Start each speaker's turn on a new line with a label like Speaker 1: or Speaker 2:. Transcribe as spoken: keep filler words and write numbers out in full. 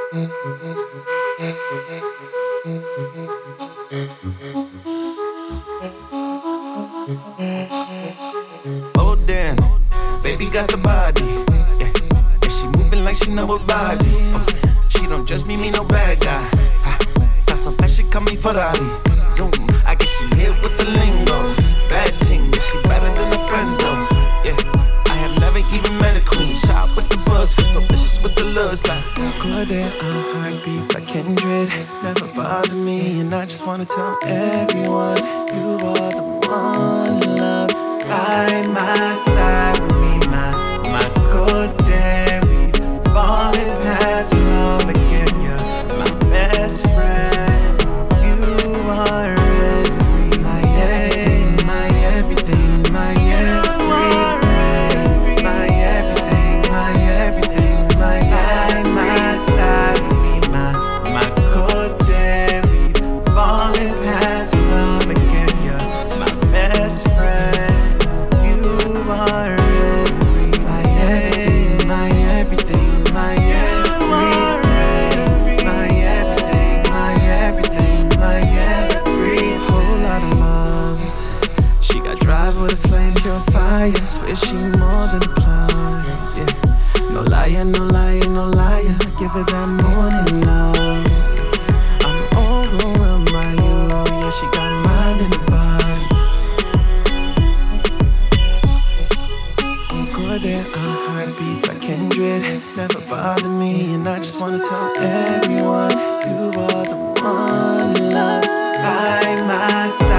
Speaker 1: Oh damn, baby got the body. Yeah, and she moving like she know her body. Oh, she don't just mean me no bad guy. Ha, fast so fast she call me Ferrari. Zoom, I guess she hit with the lingo. Bad ting, yeah she better than her friends though. Yeah, I have never even met a queen. Shot with the bugs, feel so vicious with the looks like. Good at our heartbeats like kindred. Never bother me, and I just wanna tell everyone you are the one love. By my side with me, my, my good day. We falling past love again. You're my best friend. You are everything, my everything, my everything, my everything, my everything, my everything, my by my side with me, my, my good day. We falling past love again. You're my best friend. Swear she more than a plug, yeah. No liar, no liar, no liar. Give her that morning love. I'm overwhelmed by you, yeah. She got mind in the body. We're good at our heartbeats like kindred. Never bother me, and I just wanna tell everyone you are the one love by my side.